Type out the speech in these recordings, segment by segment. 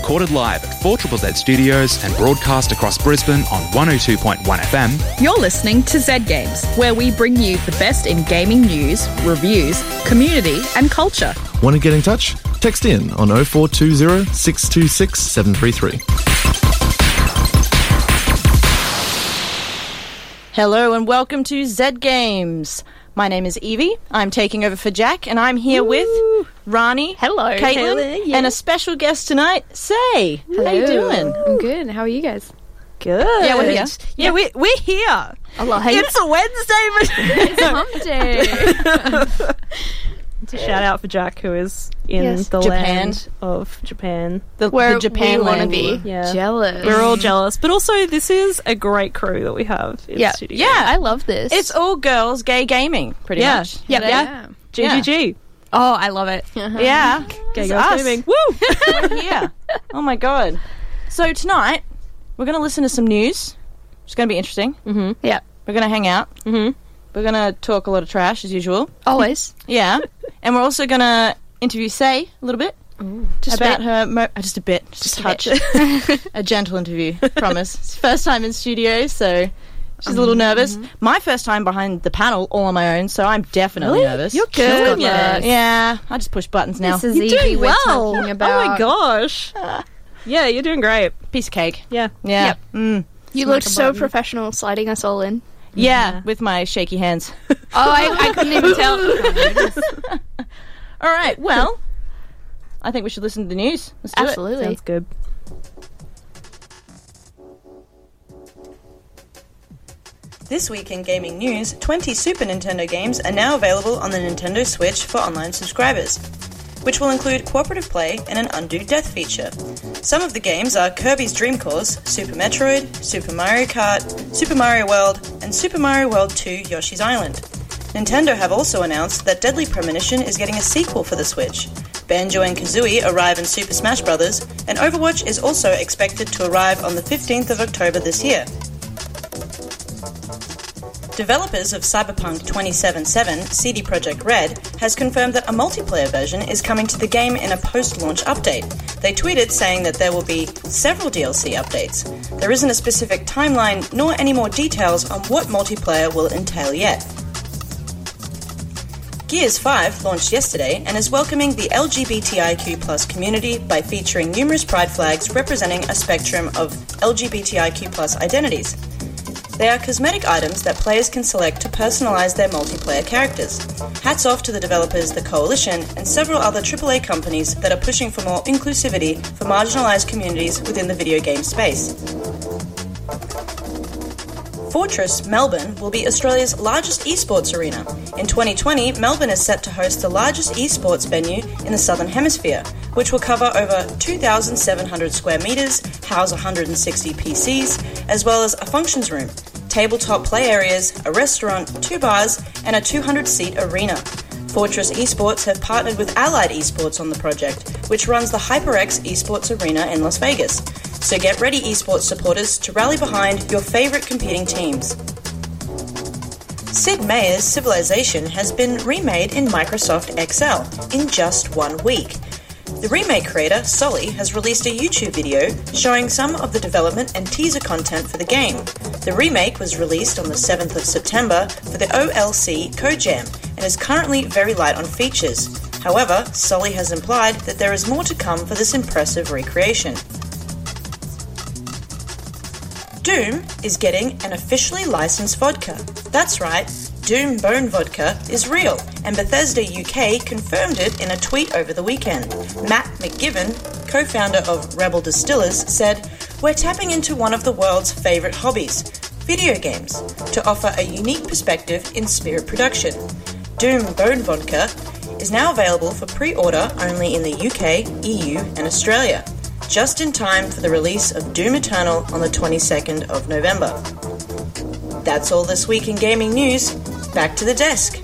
recorded live at 4ZZZ Studios and broadcast across Brisbane on 102.1 FM. You're listening to Z Games, where we bring you the best in gaming news, reviews, community and culture. Want to get in touch? Text in on 0420 626 733. Hello and welcome to Z Games. My name is Evie. I'm taking over for Jack, and I'm here with Rani, Hello, Caitlin, and a special guest tonight, Say. Hello. How you doing? I'm good. How are you guys? Good. Yeah, we're here. Yeah, we're here. Allah, It's a Wednesday, It's hump day. It's a shout out for Jack, who is in Yes. the Japan. land of Japan. the Japan land. wanna be. Yeah. Jealous. We're all jealous, but also this is a great crew that we have in Yeah. the studio. Yeah. I love this. It's all girls gay gaming, pretty Yeah. much. yeah. GGG. Oh, I love it. Yeah. Gay It's girls us. gaming. Woo! We're here. Oh my god. So tonight, we're going to listen to some news. It's going to be interesting. Yeah. We're going to hang out. Mhm. We're going to talk a lot of trash, as usual. Always. Yeah. And we're also going to interview Say a little bit. Just about a bit. her just a bit, just a touch. A gentle interview, promise. It's first time in studio, so she's a little nervous. My first time behind the panel all on my own, so I'm definitely nervous. You're killing it. Yeah, I just push buttons now. This is You're Evie doing we're well. talking about. Oh my gosh. Yeah, you're doing great. Piece of cake. Yeah. Yeah. Yep. Mm. You looked so professional sliding us all in. Yeah, with my shaky hands. Oh, I couldn't even tell. All right, well, I think we should listen to the news. Let's do it. Absolutely. Sounds good. This week in gaming news, 20 Super Nintendo games are now available on the Nintendo Switch for online subscribers, which will include cooperative play and an undo death feature. Some of the games are Kirby's Dream Course, Super Metroid, Super Mario Kart, Super Mario World, and Super Mario World 2 Yoshi's Island. Nintendo have also announced that Deadly Premonition is getting a sequel for the Switch. Banjo and Kazooie arrive in Super Smash Bros., and Overwatch is also expected to arrive on the 15th of October this year. Developers of Cyberpunk 2077, CD Projekt Red, has confirmed that a multiplayer version is coming to the game in a post-launch update. They tweeted saying that there will be several DLC updates. There isn't a specific timeline nor any more details on what multiplayer will entail yet. Gears 5 launched yesterday and is welcoming the LGBTIQ+ community by featuring numerous pride flags representing a spectrum of LGBTIQ+ identities. They are cosmetic items that players can select to personalize their multiplayer characters. Hats off to the developers, the Coalition, and several other AAA companies that are pushing for more inclusivity for marginalized communities within the video game space. Fortress Melbourne will be Australia's largest esports arena. In 2020, Melbourne is set to host the largest esports venue in the Southern Hemisphere, which will cover over 2,700 square metres, house 160 PCs, as well as a functions room, tabletop play areas, a restaurant, 2 bars, and a 200-seat arena. Fortress Esports have partnered with Allied Esports on the project, which runs the HyperX Esports Arena in Las Vegas. So get ready, esports supporters, to rally behind your favourite competing teams. Sid Meier's Civilization has been remade in Microsoft Excel in just 1 week. The remake creator, Solly, has released a YouTube video showing some of the development and teaser content for the game. The remake was released on the 7th of September for the OLC Code Jam and is currently very light on features. However, Solly has implied that there is more to come for this impressive recreation. Doom is getting an officially licensed vodka. That's right, Doom Bone Vodka is real, and Bethesda UK confirmed it in a tweet over the weekend. Matt McGivern, co-founder of Rebel Distillers, said, "We're tapping into one of the world's favourite hobbies, video games, to offer a unique perspective in spirit production. Doom Bone Vodka is now available for pre-order only in the UK, EU and Australia, just in time for the release of Doom Eternal on the 22nd of November. That's all this week in gaming news. Back to the desk.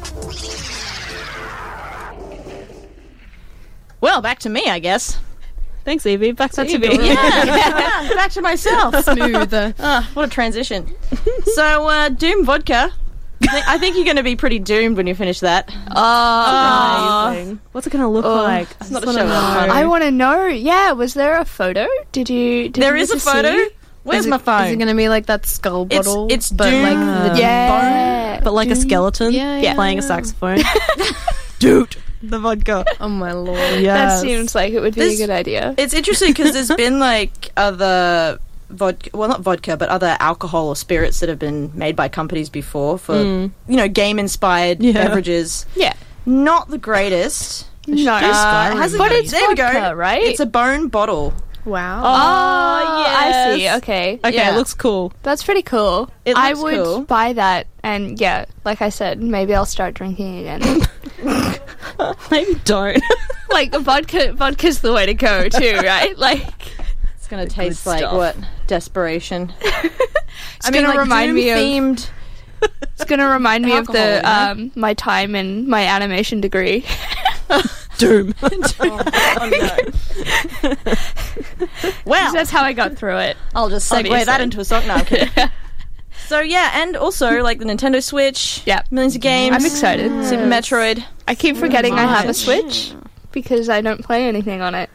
Well, back to me, I guess. Thanks, Evie. Back to Evie. Yeah, back to myself. Smooth. What a transition. So, Doom Vodka, I think you're going to be pretty doomed when you finish that. Amazing. What's it going to look like? It's not a show. I want to know. Yeah, was there a photo? There is a photo. Where's my phone? Is it going to be like that skull bottle? It's but Doom. like the Yeah. But like a skeleton Yeah. playing a saxophone. Dude, the vodka. Oh my lord. That seems like it would be a good idea. It's interesting because there's been like other vodka, well, not vodka, but other alcohol or spirits that have been made by companies before for game-inspired beverages. Yeah. Not the greatest. No. But it's there we vodka, go. right? It's a bone bottle. Wow. Oh, I see. Okay. Okay, Yeah. it looks cool. That's pretty cool. It I looks would cool. buy that, and yeah, like I said, maybe I'll start drinking again. Maybe don't. Like vodka's the way to go too, right? Like It's going to taste like stuff. what? Desperation. it's gonna remind me of themed. it's gonna remind me of the Alcohol, my time in my animation degree. Doom. Well, That's how I got through it. I'll just segue Obviously. that into a song now. Okay. So yeah, and also like the Nintendo Switch. Yeah. Millions of games. I'm excited. Super Metroid. I keep forgetting I have a much. Switch because I don't play anything on it.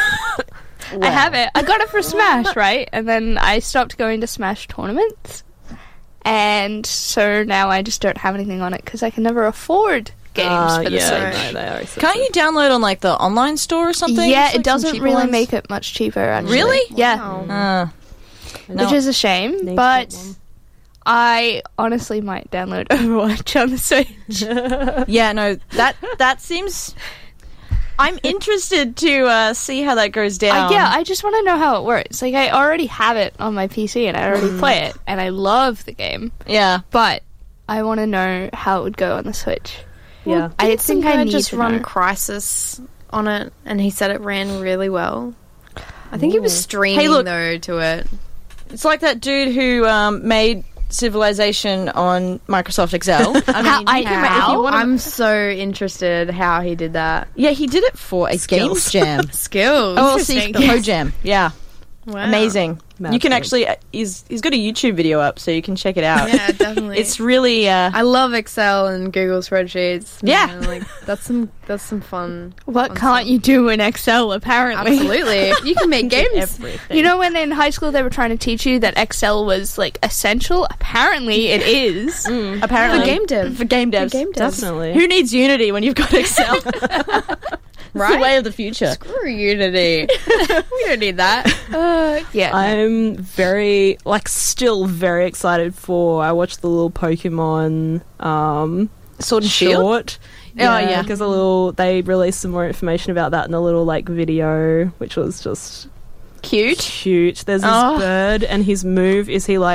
I have it. I got it for Smash, right? And then I stopped going to Smash tournaments. And so now I just don't have anything on it because I can never afford games for the Switch. No, they are expensive. Can't you download on like the online store or something? Yeah, Just, it like, some doesn't cheaper really ones? make it much cheaper, actually. Really? Yeah, No. which is a shame. Need to get But one. I honestly might download Overwatch on the Switch. Yeah, no. That seems. I'm interested to see how that goes down. I just want to know how it works. Like, I already have it on my PC and I already play it, and I love the game. Yeah. But I want to know how it would go on the Switch. Yeah. I think I need just to run know. Crisis on it, and he said it ran really well. I think he was streaming Hey, look. though to it. It's like that dude who made Civilization on Microsoft Excel. I mean, I- you can make- if you wanna- I'm so interested how he did that. yeah, he did it for a Games Jam. Skills. Oh, see, Pro Jam. Yeah. Wow. Amazing. You can Magic. actually he's got a YouTube video up, so you can check it out. Yeah, definitely. It's really I love Excel and Google spreadsheets. Yeah. Man, like that's some fun. What fun can't stuff. you do in Excel, apparently? Absolutely, you can make games. Everything. You know when in high school they were trying to teach you that Excel was, like, essential? Apparently it is. apparently For game dev. For game devs. game devs. Definitely. Who needs Unity when you've got Excel? It's the way of the future. Screw Unity. We don't need that. Yeah. I'm very, still very excited for. I watched the little Pokemon Sword and Shield. short. yeah. because they released some more information about that in a little video, which was just cute. There's this bird, and his move is he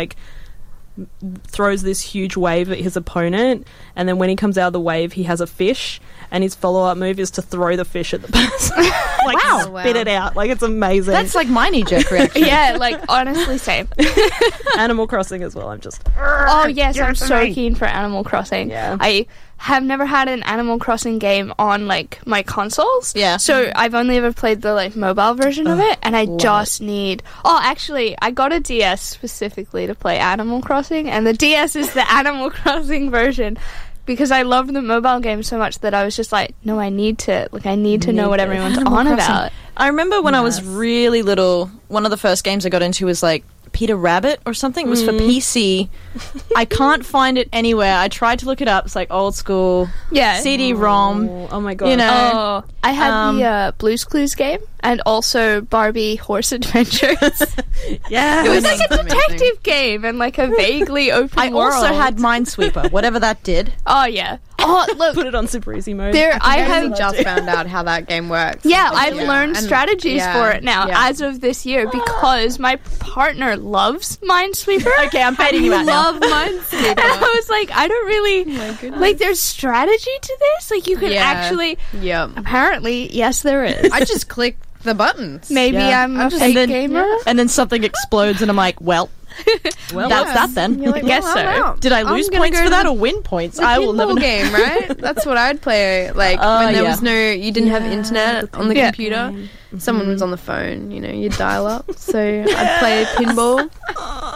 throws this huge wave at his opponent, and then when he comes out of the wave, he has a fish, and his follow-up move is to throw the fish at the person. Wow. Spit it out. It's amazing. That's like my knee-jerk reaction. Yeah, honestly, same. Animal Crossing as well. I'm just Oh, yes, I'm so keen for Animal Crossing. Yeah. I have never had an Animal Crossing game on, my consoles. Yeah. So I've only ever played the, mobile version of it, and I just need... Oh, actually, I got a DS specifically to play Animal Crossing, and the DS is the Animal Crossing version, because I love the mobile game so much that I was just like, no, I need to know what everyone's on about. I remember when I was really little, one of the first games I got into was Peter Rabbit or something. It was for PC. I can't find it anywhere. I tried to look it up. It's old school. Yeah. CD-ROM. oh my god. You know. Oh, I had the Blue's Clues game, and also Barbie Horse Adventures. Yeah. It was like a Amazing. detective game and a vaguely open I world. also had Minesweeper, whatever that did. Oh yeah. Oh look, Put it on super easy mode. I I have only just found out how that game works. yeah, I've learned And- strategies yeah, for it now yeah. as of this year because my partner loves Minesweeper. Okay, I'm fading you out now. Love Minesweeper. And I was like, I don't really there's strategy to this. You can Yeah. actually. Yep. Apparently, yes, there is. I just click the buttons. Maybe Yeah. I'm a just- fake and then- gamer. And then something explodes, and I'm like, well, that's that then. You're like, Guess well, so. I'm out. Did I I'm lose gonna points go for to that the- or win points? The I will never pinball know. game, right? That's what I'd play. When there was you didn't have internet on the Yeah. computer. Someone was on the phone. You'd dial up. So I'd play pinball.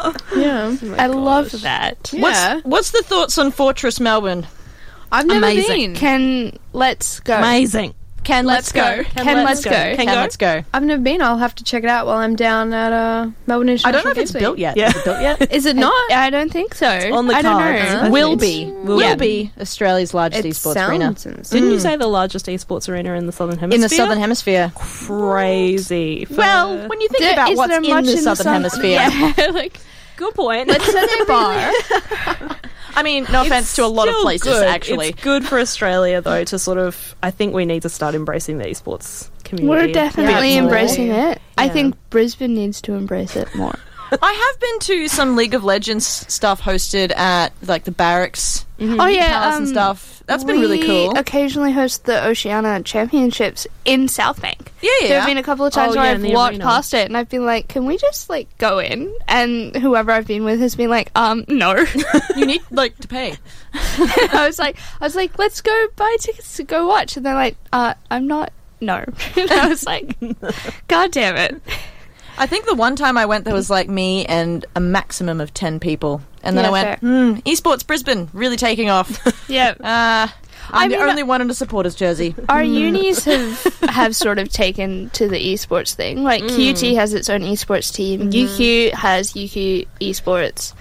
Yeah. I love that. Yeah. What's the thoughts on Fortress Melbourne? I've never Amazing. been. Let's go. Amazing. Let's go. Let's go. Let's go. I've never been. I'll have to check it out while I'm down at Melbourne International I don't know if Games it's Week. built yet. Yeah. Is it built yet? Is it not? I don't think so. on the I don't cards. know. I Will think. be. Will be Australia's largest It esports arena. sounds Didn't you say the largest esports arena in the Southern Hemisphere? In the Southern Hemisphere. Crazy. Well, when you think about Is what's there in much the Southern Hemisphere. Yeah, like good point. let's set the bar. I mean, no offense to a lot of Still places, good. actually. It's good for Australia, though, to sort of... I think we need to start embracing the esports community. We're definitely Yeah, embracing it. I Yeah. think Brisbane needs to embrace it more. I have been to some League of Legends stuff hosted at, like, the barracks Oh yeah, palace and stuff. That's been really cool. We occasionally host the Oceania Championships in South Bank. Yeah. There have been a couple of times Oh, where yeah, I've in the walked arena. past it and I've been like, "Can we just like go in?" And whoever I've been with has been like, no." You need, like, to pay. I was like, "Let's go buy tickets to go watch," and they're like, "I'm not." No, and I was like, "God damn it!" I think the one time I went, there was, like, me and a maximum of 10 people. And then Yeah, I went, esports Brisbane, really taking off. Yeah, I'm the mean, only one in a supporters jersey. our unis have sort of taken to the esports thing. Like QT has its own esports team. UQ has UQ esports.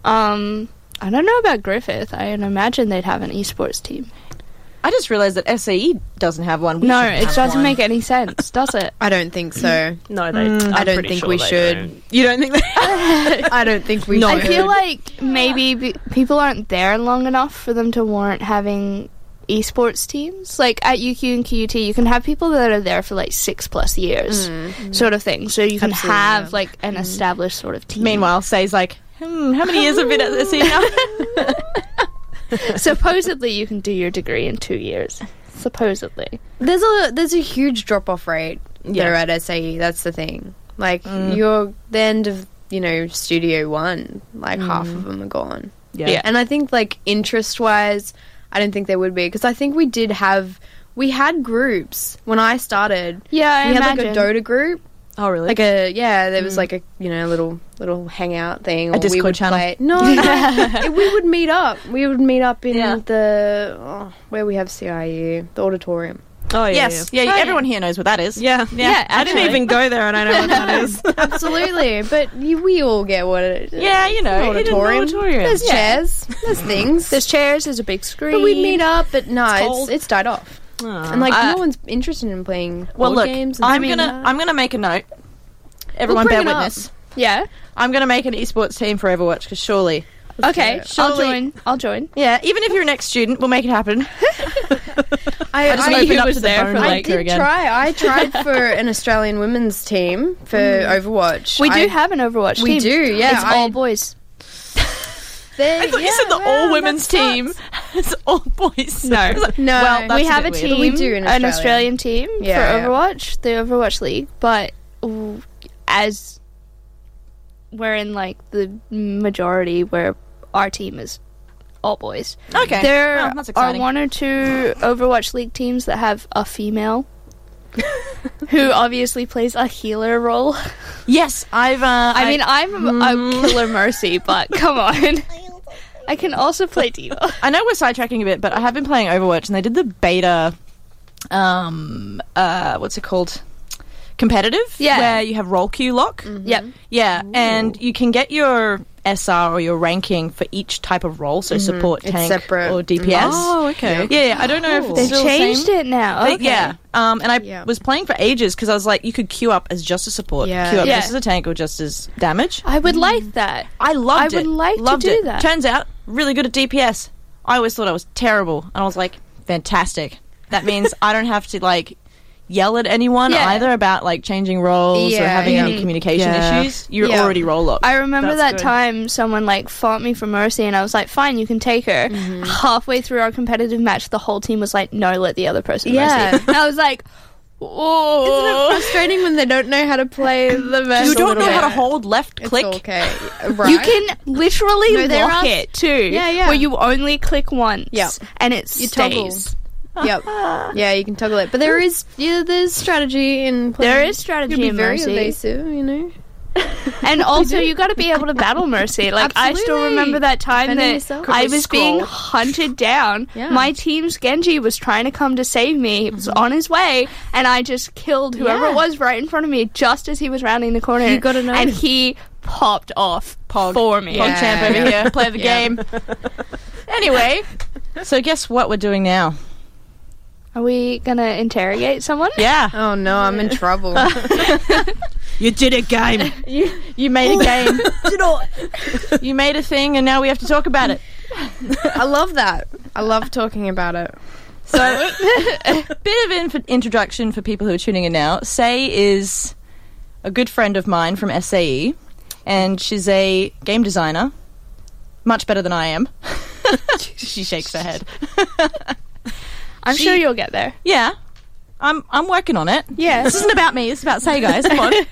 I don't know about Griffith. I imagine they'd have an esports team. I just realised that SAE doesn't have one. We No, should it have doesn't one. make any sense, does it? I don't think so. No, they... I don't think we should. You don't think that? I don't think we I should. feel like maybe people aren't there long enough for them to warrant having esports teams. Like at UQ and QUT, you can have people that are there for like 6+ years, sort of thing. So you can Absolutely, have yeah. like an established sort of team. Meanwhile, Say's like, how many years have been at SAE now? Supposedly you can do your degree in 2 years. Supposedly. There's a huge drop off rate there at SAE. That's the thing. Like you're the end of Studio 1. Like half of them are gone. Yeah. And I think like interest wise, I don't think there would be because I think we had groups when I started. Yeah, We had like a Dota group. Oh, really? Like there was like a little hangout thing. Or A Discord we would channel. Play. No, we would meet up. We would meet up in Yeah. where we have CIU, the auditorium. Oh, yeah. Yes. Yeah, everyone here knows what that is. Yeah. Yeah, I didn't even go there and I know what that is. Absolutely, but we all get what it is. Yeah, you know, An auditorium. auditorium. There's chairs, there's things. There's chairs, there's a big screen. But we meet up, but no, cold. it's died off. Aw. And like no one's interested in playing Well, board look, games. And I'm gonna make a note. Everyone, bring bear it up. witness. Yeah. I'm gonna make an esports team for Overwatch because surely, Okay, Surely- I'll join. yeah, even if you're an ex-student, we'll make it happen. I just I- opened up was to the there phone for, I like did again. try. I tried for an Australian women's team for Overwatch. We do I- have an Overwatch We team. do, yeah, It's I- all boys. I thought you said the all-women's team. It's all boys. No. I was like, No. well, that's We have a bit team, weird. We do in an Australia. Australian team Yeah, for yeah. Overwatch, the Overwatch League, but as we're in like the majority where our team is all boys. Okay, There well, that's are exciting. 1 or 2 Overwatch League teams that have a female who obviously plays a healer role. Yes, I'm a killer Mercy, but come on. I can also play Diva. I know we're sidetracking a bit, but I have been playing Overwatch, and they did the beta. What's it called? Competitive. Yeah. Where you have roll queue lock. Yep. Yeah, and you can get your SR or your ranking for each type of role, so support, It's tank, separate. or DPS. Oh, okay. Yeah, I don't know if Cool. it's They've still the changed same. it now. They- Okay. Yeah, and I Yeah. was playing for ages because I was like, you could queue up as just a support, Yeah. queue up Yeah. just as a tank, or just as damage. I would like that. I loved it. I would like to loved do it. that. Turns out, really good at DPS. I always thought I was terrible, and I was like, fantastic. That means I don't have to like yell at anyone Yeah. either about like changing roles or Yeah, having yeah. any communication Yeah. issues. You're Yeah. already role locked. I remember That's that good. time someone like fought me for Mercy and I was like, fine, you can take her. Halfway through our competitive match, the whole team was like, no, let the other person Yeah. Mercy. And I was like, oh. Isn't it frustrating when they don't know how to play the match? You don't know how to hold left It's click. okay, right? You can literally No, there lock are- it too. Yeah, yeah. Where you only click once. Yep. And it You toggle. stays. Yep. Yeah, you can toggle it, but there's strategy in playing. There is strategy You can be in very Mercy. evasive, you know. And also, you got to be able to battle Mercy. Like, I still Absolutely. remember that time Defending that yourself. I was being Scroll. hunted down. Yeah. My team's Genji was trying to come to save me. He was on his way, and I just killed whoever Yeah. it was right in front of me just as he was rounding the corner. You gotta know. And he popped off for me. Pog champ over here. Play the game. Anyway, so guess what we're doing now? Are we going to interrogate someone? Yeah. Oh no, I'm in trouble. You did a game. You made a game. You made a thing, and now we have to talk about it. I love that. I love talking about it. So, a bit of introduction for people who are tuning in now. Say is a good friend of mine from SAE, and she's a game designer. Much better than I am. She shakes her head. I'm sure you'll get there. Yeah. I'm working on it. Yeah. This isn't about me, it's about Say Guys. Come on.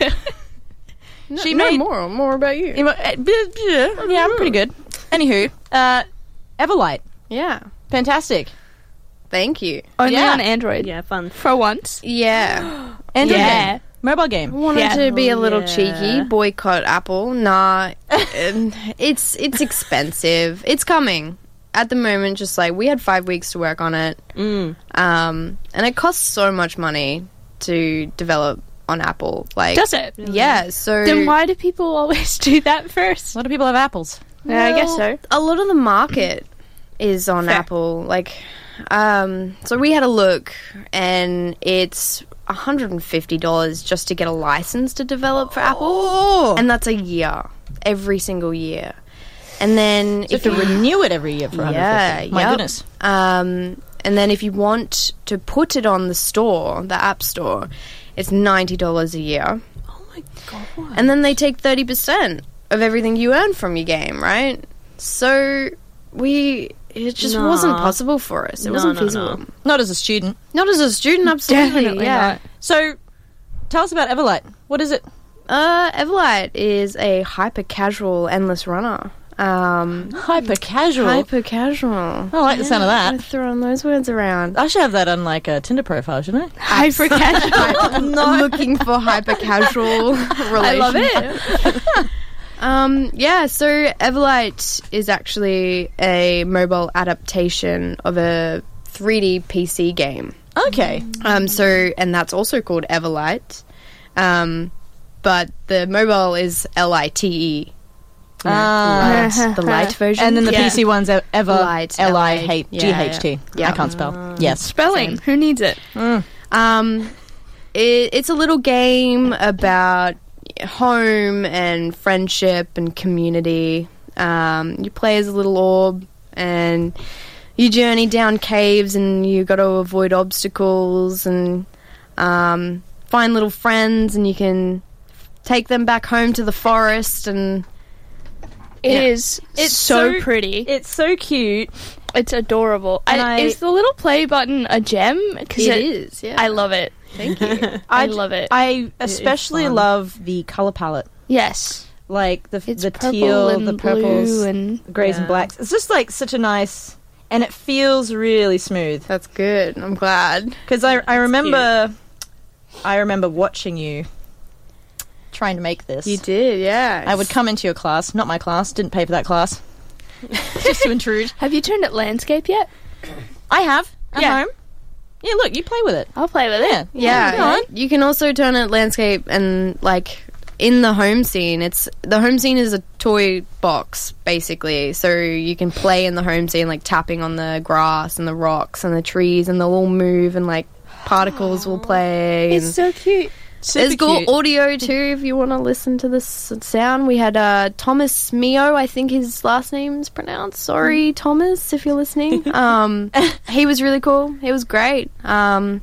She made more about you. Yeah, I'm pretty good. Anywho, Everlight. Yeah. Fantastic. Thank you. Only Yeah. on Android. Yeah, fun. For once. Yeah. Android Yeah. game. Mobile game. Wanted Yeah. to be a little yeah. cheeky, boycott Apple. Nah, it's expensive. It's coming. At the moment, just like we had 5 weeks to work on it, and it costs so much money to develop on Apple. Like, Does it? yeah. So Then why do people always do that first? A lot of people have apples. Yeah, I guess so. A lot of the market is on Fair. Apple. Like, so we had a look, and it's $150 just to get a license to develop for Apple, and that's a year, every single year. And then You have to renew it every year for 150. Yeah, My yep. goodness. and then if you want to put it on the store, the App Store, it's $90 a year. Oh my god. And then they take 30% of everything you earn from your game, right? So it just Nah. wasn't possible for us. It No, wasn't no, feasible. no. Not as a student. Not as a student, absolutely. Definitely yeah. not. So, tell us about Everlight. What is it? Everlight is a hyper casual endless runner. Hyper casual. Hyper casual. I like the sound of that. I'm throwing those words around. I should have that on like a Tinder profile, shouldn't I? Hyper casual. I'm looking for hyper casual relationship. I love it. Yeah, so Everlight is actually a mobile adaptation of a 3D PC game. Okay. And that's also called Everlight. But the mobile is LITE. Light, the light version. And then the Yeah. PC one's Ever Light, L-I-G-H-T. yeah. I can't spell. Yes. Spelling. Who needs it? It's a little game about home and friendship and community. You play as a little orb and you journey down caves and you got to avoid obstacles and find little friends, and you can take them back home to the forest. And It's so pretty. It's so cute. It's adorable. And is the little play button a gem? Because it is, yeah. I love it. Thank you. I love it. I especially fun. love the color palette. Yes. Like the It's the purple teal, and the purples, blue and greys and Yeah. blacks. It's just like such a nice, and it feels really smooth. That's good. I'm glad. Because I remember watching you trying to make this. You did, yeah. I would come into your class, not my class, didn't pay for that class, just to intrude. Have you turned it landscape yet? I have at Yeah. home. Yeah, look, you play with it. I'll play with it. Yeah, Yeah, go on. you can also turn it landscape, and like in the home scene, the home scene is a toy box basically, so you can play in the home scene, like tapping on the grass and the rocks and the trees, and they'll all move, and like particles will play. It's so cute. There's Super good cute. audio too if you want to listen to this sound. We had Thomas Mio, I think his last name's pronounced. Sorry, Thomas, if you're listening. He was really cool. He was great. No,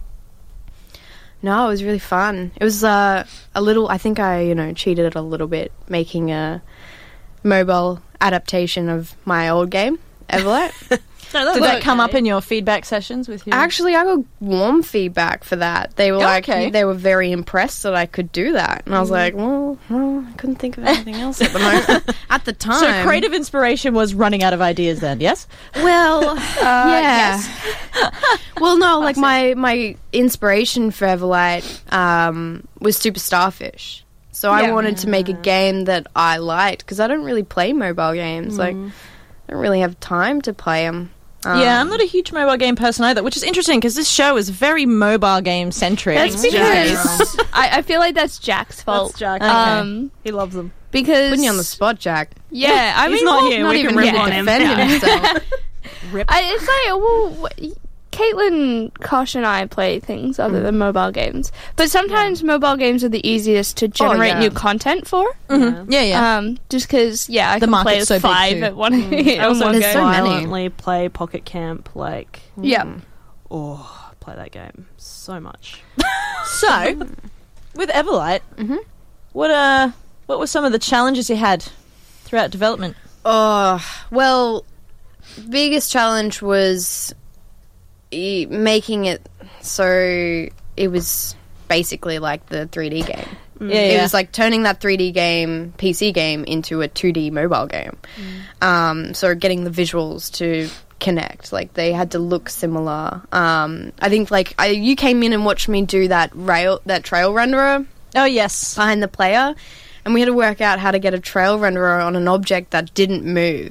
it was really fun. It was a little. I think I cheated it a little bit, making a mobile adaptation of my old game, Everlight. Did that come up in your feedback sessions with you? Actually, I got warm feedback for that. They were Okay. they were very impressed that I could do that, and I was like, well, I couldn't think of anything else at the moment. At the time, So creative inspiration was running out of ideas then, yes? Well, yeah. Well, no, like my inspiration for Everlight was Super Starfish. So I wanted to make a game that I liked because I don't really play mobile games. Like, I don't really have time to play them. Yeah, I'm not a huge mobile game person either, which is interesting because this show is very mobile game centric. That's because I feel like that's Jack's fault. That's Jack. He loves them. Because Putting you on the spot, Jack. Yeah, I He's mean, not well, here. Not We even can rip here on to him. defend himself. It's like, well, Caitlin, Kosh, and I play things other than mobile games, but sometimes mobile games are the easiest to generate new content for. Yeah. Just because, I The can play market's as so big 5 too. at one. I also there's so many. violently play Pocket Camp, like... Yeah. Oh, I play that game so much. So, with Everlight, what were some of the challenges you had throughout development? Oh, well, biggest challenge was making it so it was basically like the 3D game. It was like turning that 3D game, PC game, into a 2D mobile game. So getting the visuals to connect, like they had to look similar. I think you came in and watched me do that trail renderer. Oh, yes. Behind the player, and we had to work out how to get a trail renderer on an object that didn't move.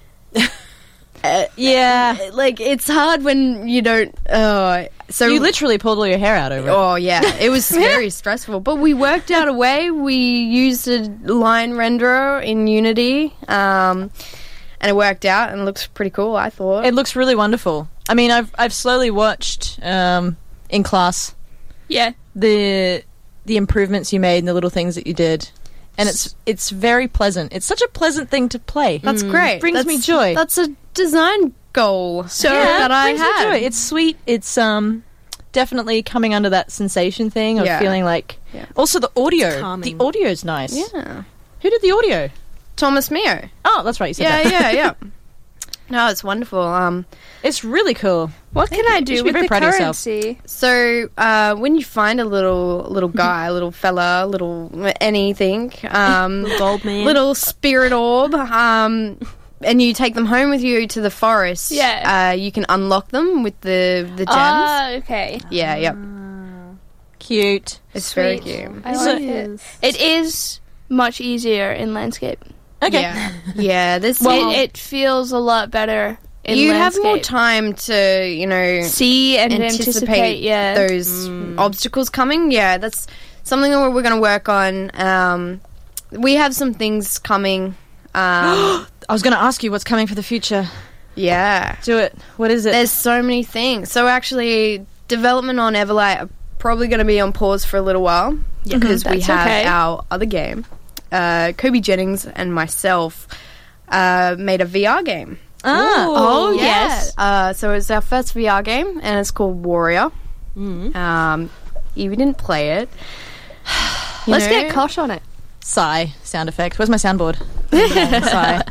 Like it's hard when you don't. So you literally pulled all your hair out over it. Oh yeah, it was very stressful. But we worked out a way. We used a line renderer in Unity, and it worked out and looks pretty cool. I thought It looks really wonderful. I mean, I've slowly watched in class. Yeah. The improvements you made and the little things that you did. And it's very pleasant. It's such a pleasant thing to play. That's great. Brings me joy. That's a design goal. That I brings me had. joy. It's sweet. It's definitely coming under that sensation thing of feeling like. Yeah. Also, the audio. Calming. The audio's nice. Yeah, Who did the audio? Thomas Mio. Oh, that's right. You said that. Yeah. No, it's wonderful. It's really cool. What can I You do should be with very the proud of yourself. currency? So when you find a little guy, little fella, little anything, Gold man. little spirit orb, and you take them home with you to the forest, you can unlock them with the gems. Okay. Yeah. Cute. It's very Sweet. cute. I like it. It is much easier in landscape. Okay. Yeah. It feels a lot better in you landscape. have more time to, see and anticipate those obstacles coming. Yeah, that's something that we're going to work on. We have some things coming. I was going to ask you what's coming for the future. Yeah. Do it. What is it? There's so many things. So actually, development on Everlight are probably going to be on pause for a little while because we That's have okay. our other game. Kobe Jennings and myself made a VR game. Oh, Yeah. yes. So it's our first VR game, and it's called Warrior. We didn't play it. Let's get Kosh on it. Sigh sound effect. Where's my soundboard? Sigh.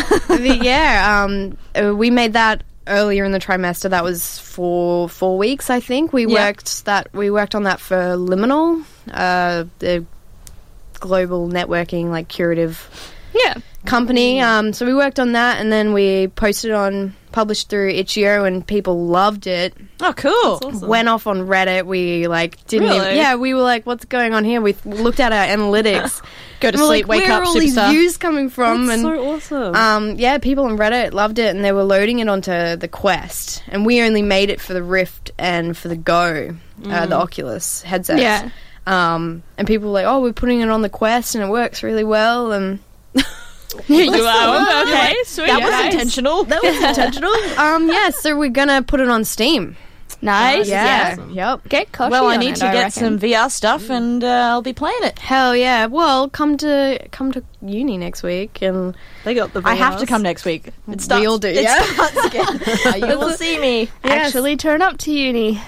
We made that earlier in the trimester. That was for 4 weeks, I think. We worked on that for Liminal, the global networking, like curative company. So we worked on that, and then we published through Itch.io, and people loved it. Oh, cool. Awesome. Went off on Reddit. We didn't Really? even, we were like, what's going on here? We looked at our analytics. Go to And we're sleep, like, wake where up, are all these superstar. views coming from? That's and so awesome. people on Reddit loved it, and they were loading it onto the Quest, and we only made it for the Rift and for the Go, the Oculus headsets. Yeah. And people were like, oh, we're putting it on the Quest, and it works really well, and You are okay. Sweet. That was Nice. intentional. that was intentional. So we're gonna put it on Steam. Nice. Yeah. Yeah. Yep. Get Kosh. Well, I on need it, to get reckon. some VR stuff, and I'll be playing it. Hell yeah. Well, come to uni next week, and They got the I have to VRs. come next week. It we starts, all do, it yeah? starts again. You will see me. Actually turn up to uni.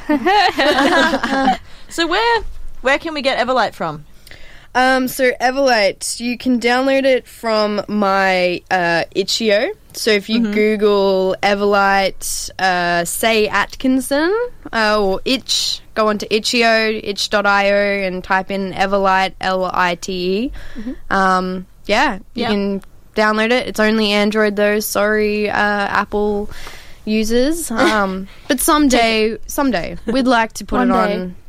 So where can we get Everlight from? So Everlight, you can download it from my Itch.io. So if you Google Everlight, say Atkinson, or Itch, go onto Itch.io, itch.io, and type in Everlight, Lite. You can download it. It's only Android though. Sorry, Apple users. But someday, we'd like to put One it day. on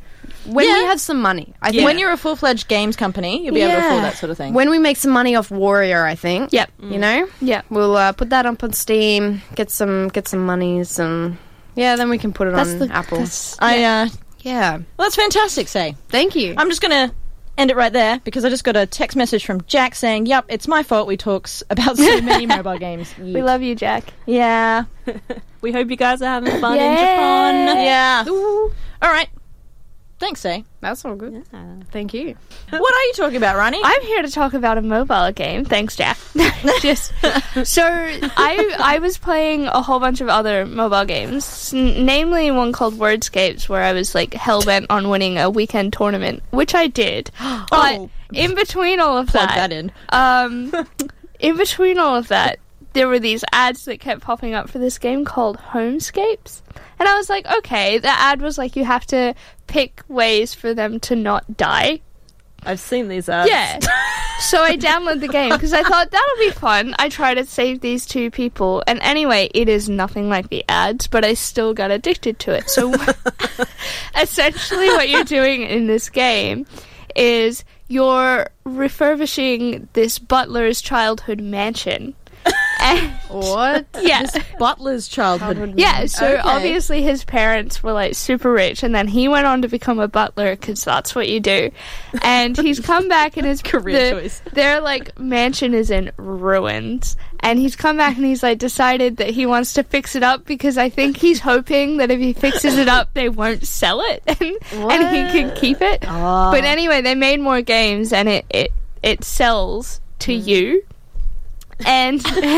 when we have some money. I think When you're a full-fledged games company, you'll be able to afford that sort of thing. when we make some money off Warrior, I think. Yep. You know? Yeah. We'll put that up on Steam, get some monies, and then we can put it on Apple. Well, Yeah. that's fantastic, Say. Thank you. I'm just going to end it right there because I just got a text message from Jack saying, "Yep, it's my fault we talks about so many mobile games." We love you, Jack. Yeah. We hope you guys are having fun in Yeah. Japan. Yeah. All right. Thanks, Say. That's all good. Thank you. What are you talking about, Ronnie? I'm here to talk about a mobile game. Thanks, Jack. So I was playing a whole bunch of other mobile games, namely one called Wordscapes, where I was like hell-bent on winning a weekend tournament, which I did. But in between all of Plug that, that in. in between all of that, there were these ads that kept popping up for this game called Homescapes. And I was like, okay, the ad was like, you have to pick ways for them to not die. I've seen these ads. Yeah. So I downloaded the game because I thought that'll be fun. I try to save these two people. And anyway, it is nothing like the ads, but I still got addicted to it. So essentially what you're doing in this game is you're refurbishing this butler's childhood mansion. What? Yeah. Butler's childhood. Yeah, so obviously his parents were like super rich, and then he went on to become a butler because that's what you do. And he's come back and his Career choice. Their like mansion is in ruins, and he's come back and he's like decided that he wants to fix it up because I think he's hoping that if he fixes it up, they won't sell it and he can keep it. But anyway, they made more games, and it sells to you. And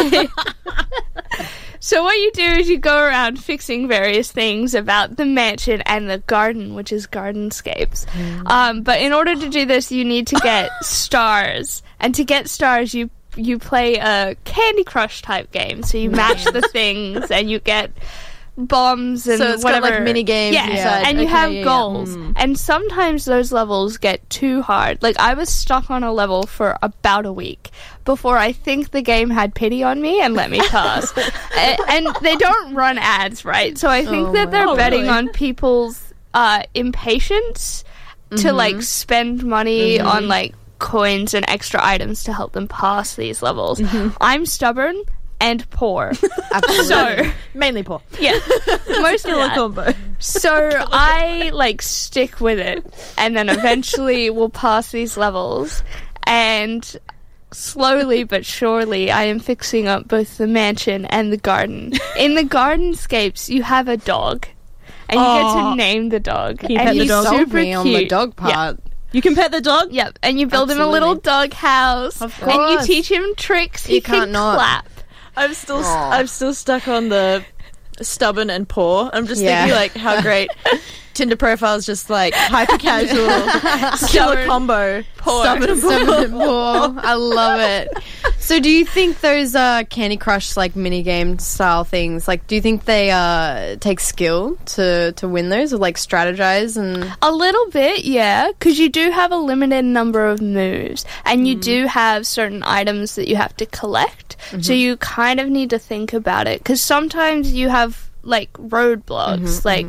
so what you do is you go around fixing various things about the mansion and the garden, which is Gardenscapes. But in order to do this, you need to get stars. And to get stars, you play a Candy Crush type game. So you match the things and you get bombs and so it's whatever. got like mini games inside. And you have goals. And sometimes those levels get too hard. Like I was stuck on a level for about a week before I think the game had pity on me and let me pass. and they don't run ads, right? So I think that they're betting on people's impatience to like spend money on like coins and extra items to help them pass these levels. I'm stubborn and poor. So Mainly poor. yeah, mostly that. Combo. So I like stick with it, and then eventually we'll pass these levels, and slowly but surely I am fixing up both the mansion and the garden. In the Gardenscapes, you have a dog, and you get to name the dog. you and pet the he's dog? super Sold me cute. on the dog part. You can pet the dog? Yep, and you build him a little dog house, and you course. teach him tricks. He You can can't not. clap. I'm still stuck on the stubborn and poor. I'm just Yeah. thinking like how great Tinder profiles just like hyper casual killer combo. Poor. Stubborn and poor. Stubborn and poor. I love it. So do you think those Candy Crush like mini game style things, like do you think they take skill to win those, or like strategize and A little bit, yeah, because you do have a limited number of moves, and you do have certain items that you have to collect, so you kind of need to think about it, because sometimes you have like roadblocks, like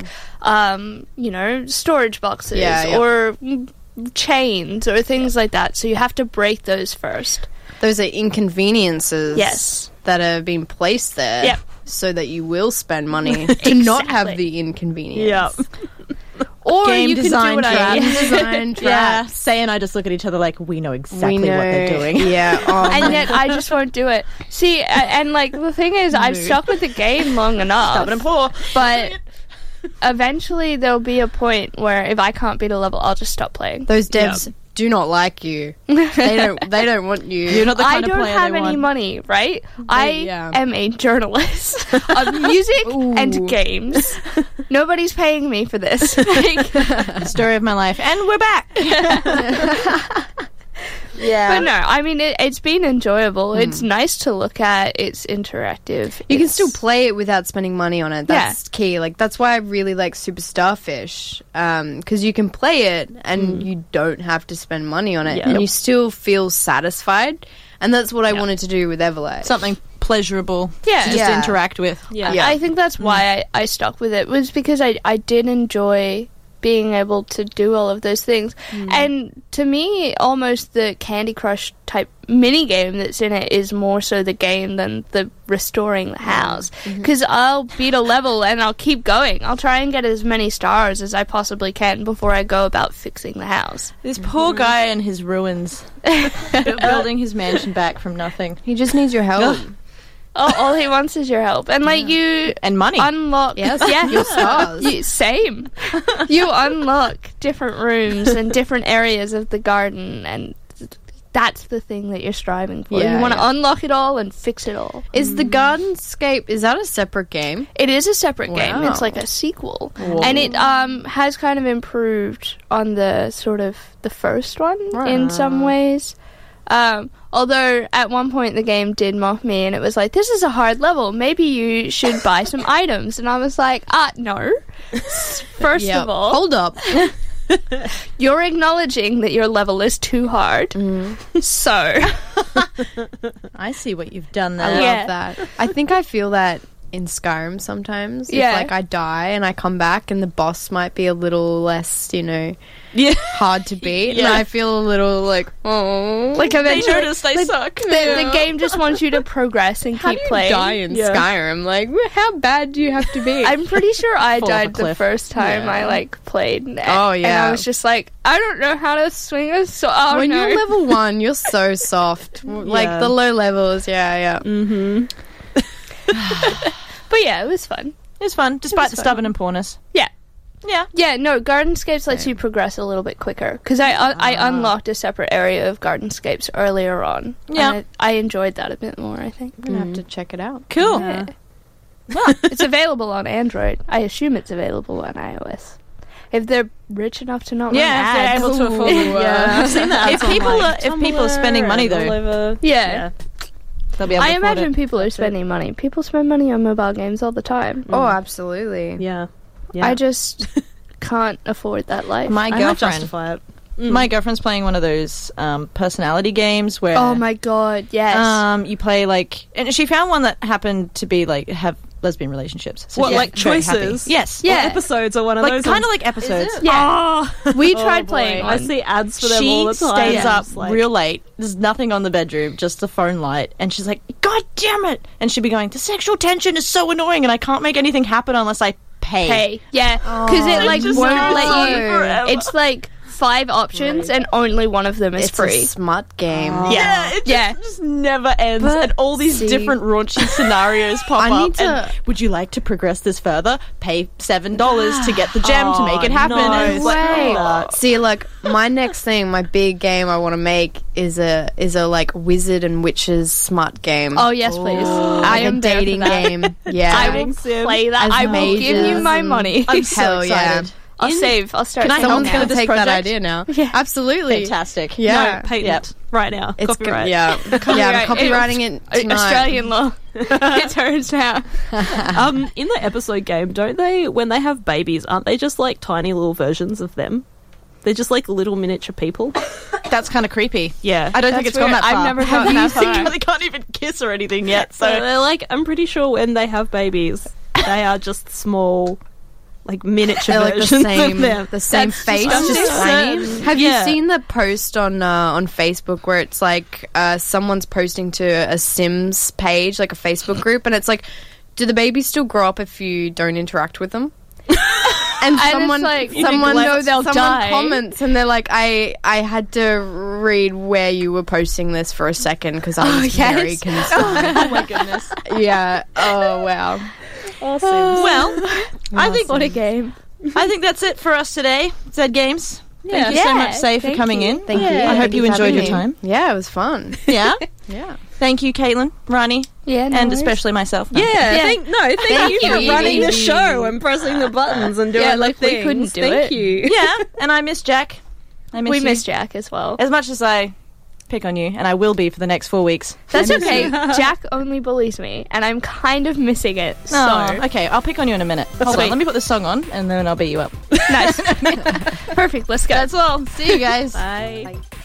storage boxes or chains or things like that, so you have to break those first. those are inconveniences Yes. that are being placed there Yep. so that you will spend money to not have Exactly. the inconvenience. Yeah. Or Game you can design do what I Game design Yeah, traps. Say and I just look at each other like we know exactly We know. what they're doing. Yeah. Oh, and yet I just won't do it. See, and like the thing is, I've stuck with the game long enough. Stubborn and poor. But eventually there'll be a point where if I can't beat a level, I'll just stop playing. those devs do not like you. They don't want you. You're not the I kind of don't player have they any want. money, right? I am a journalist of music and games. Nobody's paying me for this. Like, Story of my life, and we're back. but no, I mean, it's been enjoyable. It's nice to look at. It's interactive. You can It's- still play it without spending money on it. That's key. Like that's why I really like Super Starfish, because you can play it and you don't have to spend money on it, and you still feel satisfied. And that's what I wanted to do with Everlight. Something pleasurable Yeah. to just interact with. Yeah. I think that's why I stuck with it, was because I did enjoy being able to do all of those things. And to me, almost the Candy Crush type mini game that's in it is more so the game than the restoring the house. Because I'll beat a level and I'll keep going. I'll try and get as many stars as I possibly can before I go about fixing the house. This poor guy and his ruins, building his mansion back from nothing. He just needs your help. All he wants is your help. And like you and money. Unlock Yes, yeah, your stars. Same. You unlock different rooms and different areas of the garden, and that's the thing that you're striving for. Yeah, you want to yeah. unlock it all and fix it all. Is the Gardenscape, is that a separate game? It is a separate game. Wow. It's like a sequel. And it has kind of improved on the sort of the first one in some ways. Although at one point the game did mock me and it was like, this is a hard level, maybe you should buy some items. And I was like, no. First of all, hold up. You're acknowledging that your level is too hard. So I see what you've done I there. love that. I think I feel that in Skyrim sometimes. Yeah. If, like, I die and I come back and the boss might be a little less, hard to beat. And I feel a little like, oh. like They eventually notice they suck. the game just wants you to progress and keep playing. die in Skyrim? Like, how bad do you have to be? I'm pretty sure I Fall off a died the cliff. first time I played. And I yeah. was just like, I don't know how to swing a sword. Oh, when no. you're level 1, you're so soft. Like, the low levels, yeah. But yeah, it was fun. It was fun, despite the fun. stubborn and poorness. Yeah. Yeah. Yeah, no, Gardenscapes lets you progress a little bit quicker. Because I unlocked a separate area of Gardenscapes earlier on. Yeah. And I enjoyed that a bit more, I think. I'm going to have to check it out. Cool. Yeah. Well, it's available on Android. I assume it's available on iOS. If they're rich enough to not run Yeah, if they're ads. able to afford it. Yeah. I've seen that. If people are spending money though, Yeah. they'll be able to I afford imagine it. people are spending money. People spend money on mobile games all the time. Oh, absolutely. Yeah. I just can't afford that life. My I might girlfriend. justify it. My girlfriend's playing one of those personality games where Oh my god, yes. you play and she found one that happened to be have lesbian relationships. So What, she's like very happy. choices? Yes. Yeah. Episodes or one of Like those. kind of like episodes. yeah. We tried boy. playing I one. see ads for them She all the time. stays Yeah. up It's like- real late. There's nothing on the bedroom, just the phone light. And she's like, God damn it! And she'd be going, the sexual tension is so annoying and I can't make anything happen unless I pay. Hey, yeah, because it just won't goes let on you. forever. It's 5 options and only one of them is It's free. a smut game. Yeah, it just never ends, But and all these see- different raunchy scenarios pop I up. need to- And would you like to progress this further? Pay $7 to get the gem to make it happen. no And it's like, way. oh. See, like, my next thing, my big game I want to make is a like wizard and witches smut game. Oh yes, please. I like a am there for dating that. game. Yeah. I will play that. As I will give you mages my and- money. I'm so Hell excited. yeah. I'll save. I'll start. Can I help Someone's you going with to this take that project? idea now. Yeah. Absolutely. Fantastic. Yeah. No, patent right now. It's Copyright. yeah. I'm copywriting it tonight. Australian law. It turns out. In the episode game, don't they, when they have babies, aren't they just like tiny little versions of them? They're just like little miniature people. That's kind of creepy. Yeah. I don't think That's it's gone weird. that far. I've never gone that far. They can't even kiss or anything yet. So So they're like, I'm pretty sure when they have babies, they are just small, like miniature They're like the versions same, of them. the same That's face, disgusting. just tiny. Have Yeah. you seen the post on Facebook where it's like someone's posting to a Sims page, like a Facebook group, and it's like, do the babies still grow up if you don't interact with them? And someone, like, someone no, they'll someone die. comments, and they're like, I had to read where you were posting this for a second because I was very yes. concerned. oh my goodness. Yeah. Oh wow. Well, I think What a game. I think that's it for us today. Zed Games. Thank you so Yeah, much, Say, for thank coming you. in. Thank you. I hope Thank you for enjoyed having your me. time. Yeah, it was fun. Yeah. Yeah. Thank you, Caitlin, Ronnie, Yeah, no and worries. especially myself. No. Thank you for you. running the show and pressing the buttons and doing Yeah, the like, we things. couldn't do Thank it. you. Yeah, and I miss Jack. I miss We you. miss Jack as well. As much as I pick on you, and I will be for the next 4 weeks. That's okay. Jack only bullies me, and I'm kind of missing it. So Oh, okay, I'll pick on you in a minute. Hold on, Sweet. let me put this song on, and then I'll beat you up. nice. Perfect. Let's go. That's all. See you guys. Bye. Bye.